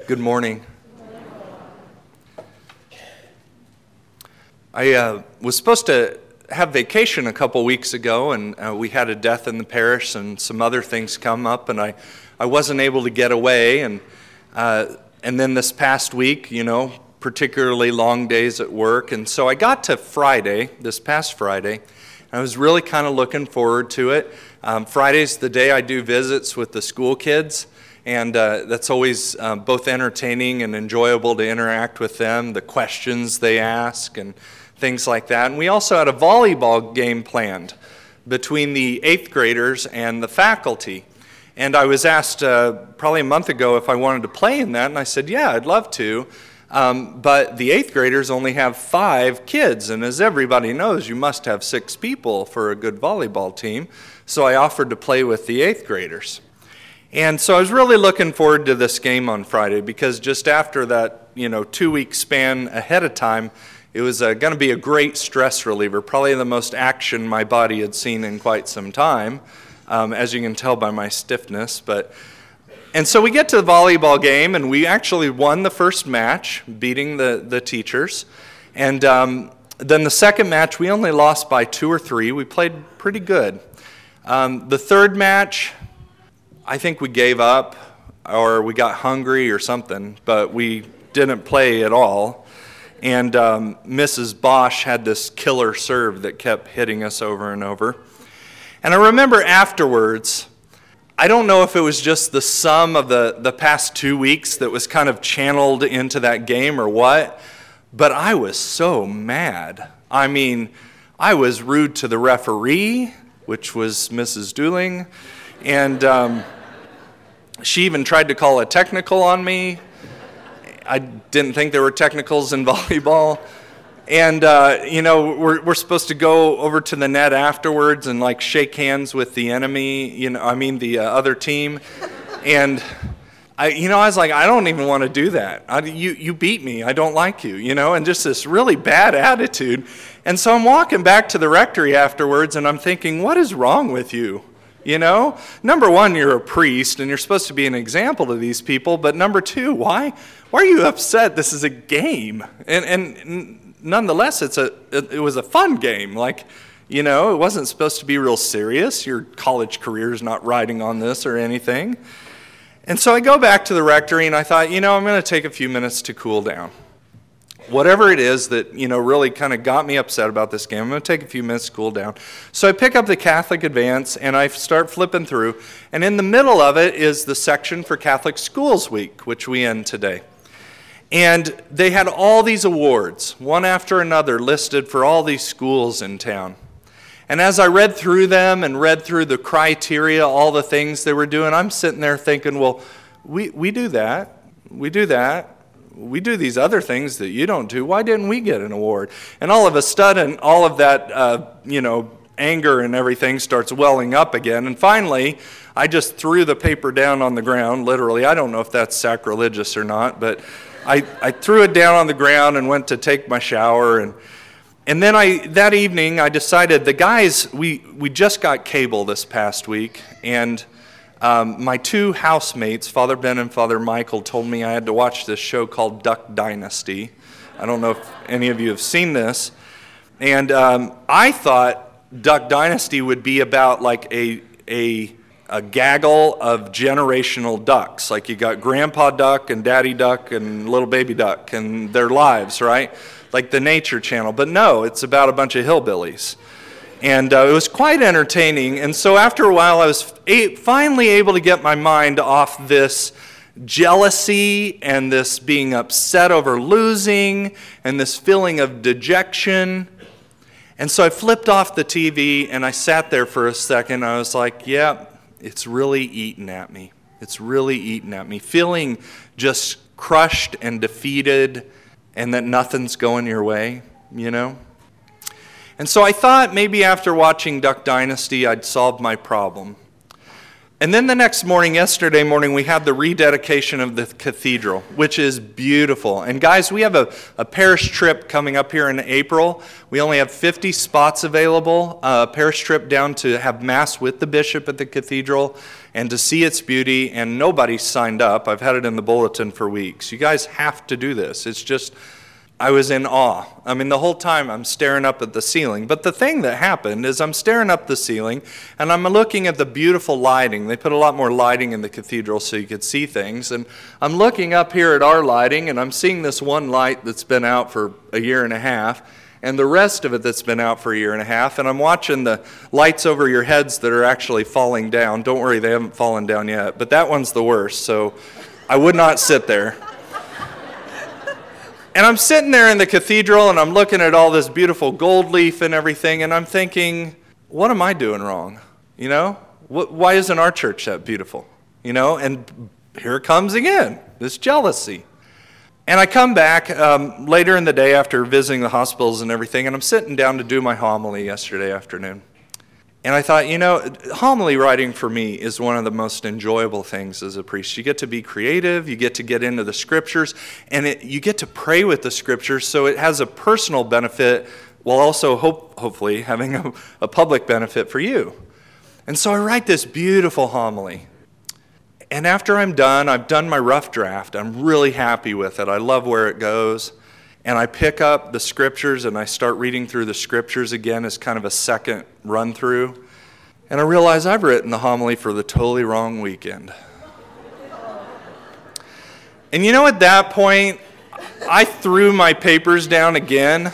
Good morning. I was supposed to have vacation a couple weeks ago, and we had a death in the parish and some other things come up, and I wasn't able to get away. And then this past week, particularly long days at work. And so I got to this past Friday. I was really kind of looking forward to it. Friday's the day I do visits with the school kids. And that's always both entertaining and enjoyable to interact with them, the questions they ask and things like that. And we also had a volleyball game planned between the 8th graders and the faculty. And I was asked probably a month ago if I wanted to play in that, and I said, yeah, I'd love to. But the 8th graders only have 5 kids, and as everybody knows, you must have 6 people for a good volleyball team. So I offered to play with the 8th graders. And so I was really looking forward to this game on Friday because just after that, 2-week span ahead of time, it was going to be a great stress reliever, probably the most action my body had seen in quite some time, as you can tell by my stiffness. And so we get to the volleyball game, and we actually won the first match, beating the teachers. And then the second match, we only lost by 2 or 3. We played pretty good. The third match, I think we gave up, or we got hungry or something, but we didn't play at all. And Mrs. Bosch had this killer serve that kept hitting us over and over. And I remember afterwards, I don't know if it was just the sum of the past 2 weeks that was kind of channeled into that game or what, but I was so mad. I mean, I was rude to the referee, which was Mrs. Dooling, and she even tried to call a technical on me. I didn't think there were technicals in volleyball. And, we're supposed to go over to the net afterwards and, shake hands with the enemy, the other team. And, I was like, I don't even want to do that. You beat me. I don't like you, and just this really bad attitude. And so I'm walking back to the rectory afterwards, and I'm thinking, what is wrong with you? Number one, you're a priest, and you're supposed to be an example to these people. But number two, why are you upset? This is a game. And nonetheless, it was a fun game. It wasn't supposed to be real serious. Your college career is not riding on this or anything. And so I go back to the rectory, and I thought, I'm going to take a few minutes to cool down. Whatever it is that, really kind of got me upset about this game, I'm going to take a few minutes to cool down. So I pick up the Catholic Advance, and I start flipping through. And in the middle of it is the section for Catholic Schools Week, which we end today. And they had all these awards, one after another, listed for all these schools in town. And as I read through them and read through the criteria, all the things they were doing, I'm sitting there thinking, well, we do that. We do that. We do these other things that you don't do. Why didn't we get an award? And all of a sudden, all of that, anger and everything starts welling up again. And finally, I just threw the paper down on the ground, literally. I don't know if that's sacrilegious or not, but I threw it down on the ground and went to take my shower. And then that evening, I decided, the guys, we just got cable this past week, and my 2 housemates, Father Ben and Father Michael, told me I had to watch this show called Duck Dynasty. I don't know if any of you have seen this. And I thought Duck Dynasty would be about a gaggle of generational ducks. You got Grandpa Duck and Daddy Duck and Little Baby Duck and their lives, right? Like the Nature Channel. But no, it's about a bunch of hillbillies. And it was quite entertaining. And so after a while, I was finally able to get my mind off this jealousy and this being upset over losing and this feeling of dejection. And so I flipped off the TV and I sat there for a second. I was like, yeah, it's really eating at me. It's really eating at me. Feeling just crushed and defeated and that nothing's going your way, And so I thought maybe after watching Duck Dynasty, I'd solve my problem. And then the next morning, yesterday morning, we had the rededication of the cathedral, which is beautiful. And guys, we have a parish trip coming up here in April. We only have 50 spots available, a parish trip down to have Mass with the bishop at the cathedral and to see its beauty, and nobody's signed up. I've had it in the bulletin for weeks. You guys have to do this. It's just, I was in awe. I mean, the whole time I'm staring up at the ceiling. But the thing that happened is I'm staring up the ceiling, and I'm looking at the beautiful lighting. They put a lot more lighting in the cathedral so you could see things. And I'm looking up here at our lighting, and I'm seeing this one light that's been out for a year and a half, and the rest of it that's been out for a year and a half. And I'm watching the lights over your heads that are actually falling down. Don't worry, they haven't fallen down yet. But that one's the worst, so I would not sit there. And I'm sitting there in the cathedral, and I'm looking at all this beautiful gold leaf and everything, and I'm thinking, what am I doing wrong? You know, why isn't our church that beautiful? You know, and here it comes again, this jealousy. And I come back later in the day after visiting the hospitals and everything, and I'm sitting down to do my homily yesterday afternoon. And I thought, you know, homily writing for me is one of the most enjoyable things as a priest. You get to be creative, you get to get into the scriptures, and you get to pray with the scriptures, so it has a personal benefit while also hopefully having a public benefit for you. And so I write this beautiful homily. And after I'm done, I've done my rough draft. I'm really happy with it. I love where it goes. And I pick up the scriptures and I start reading through the scriptures again as kind of a second run through. And I realize I've written the homily for the totally wrong weekend. And you know, at that point, I threw my papers down again.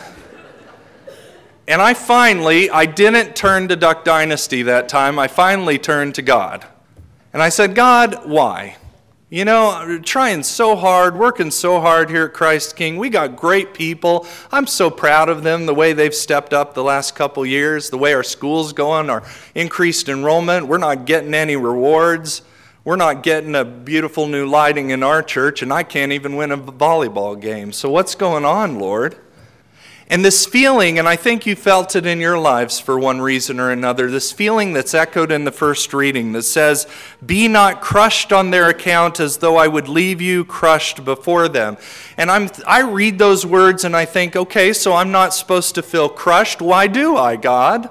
And I didn't turn to Duck Dynasty that time. I finally turned to God. And I said, God, why? You know, I'm trying so hard, working so hard here at Christ King. We got great people. I'm so proud of them, the way they've stepped up the last couple years, the way our school's going, our increased enrollment. We're not getting any rewards. We're not getting a beautiful new lighting in our church, and I can't even win a volleyball game. So what's going on, Lord? And this feeling, and I think you felt it in your lives for one reason or another, this feeling that's echoed in the first reading that says, be not crushed on their account as though I would leave you crushed before them. And I read those words and I think, okay, so I'm not supposed to feel crushed. Why do I, God?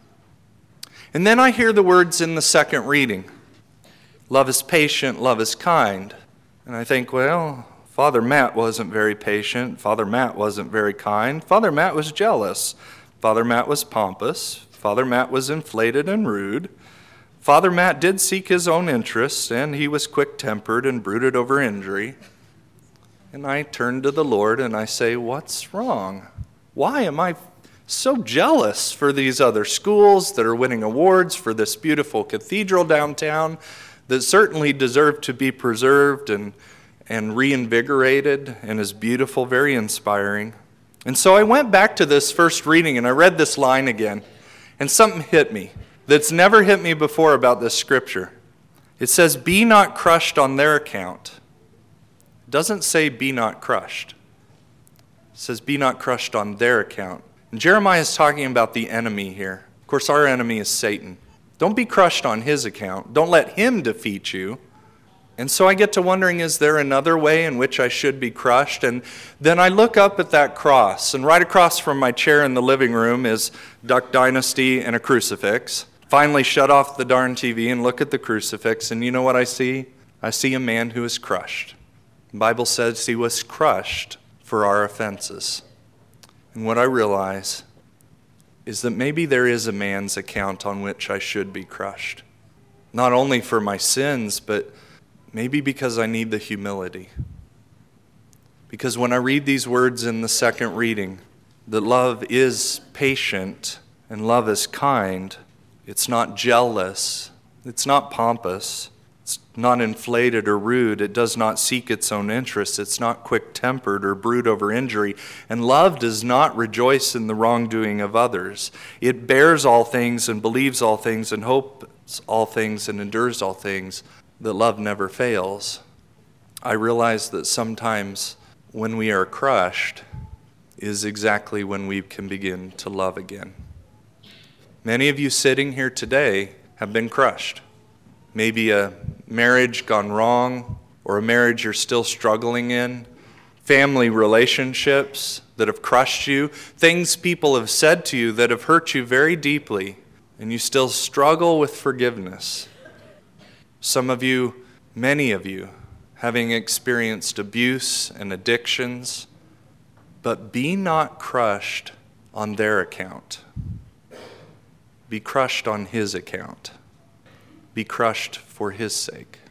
And then I hear the words in the second reading. Love is patient, love is kind. And I think, well, Father Matt wasn't very patient. Father Matt wasn't very kind. Father Matt was jealous. Father Matt was pompous. Father Matt was inflated and rude. Father Matt did seek his own interests, and he was quick-tempered and brooded over injury. And I turn to the Lord and I say, what's wrong? Why am I so jealous for these other schools that are winning awards, for this beautiful cathedral downtown that certainly deserve to be preserved and reinvigorated and is beautiful, very inspiring. And so I went back to this first reading and I read this line again, and something hit me that's never hit me before about this scripture. It says, be not crushed on their account. It doesn't say be not crushed. It says be not crushed on their account. And Jeremiah is talking about the enemy here. Of course, our enemy is Satan. Don't be crushed on his account. Don't let him defeat you. And so I get to wondering, is there another way in which I should be crushed? And then I look up at that cross, and right across from my chair in the living room is Duck Dynasty and a crucifix. Finally shut off the darn TV and look at the crucifix, and you know what I see? I see a man who is crushed. The Bible says he was crushed for our offenses. And what I realize is that maybe there is a man's account on which I should be crushed. Not only for my sins, but maybe because I need the humility. Because when I read these words in the second reading, that love is patient and love is kind, it's not jealous, it's not pompous, it's not inflated or rude, it does not seek its own interests, it's not quick-tempered or brood over injury, and love does not rejoice in the wrongdoing of others. It bears all things and believes all things and hopes all things and endures all things. That love never fails. I realize that sometimes when we are crushed is exactly when we can begin to love again. Many of you sitting here today have been crushed. maybe a marriage gone wrong or a marriage you're still struggling in, family relationships that have crushed you, things people have said to you that have hurt you very deeply, and you still struggle with forgiveness. Some of you, many of you, having experienced abuse and addictions, but be not crushed on their account. Be crushed on His account. Be crushed for His sake.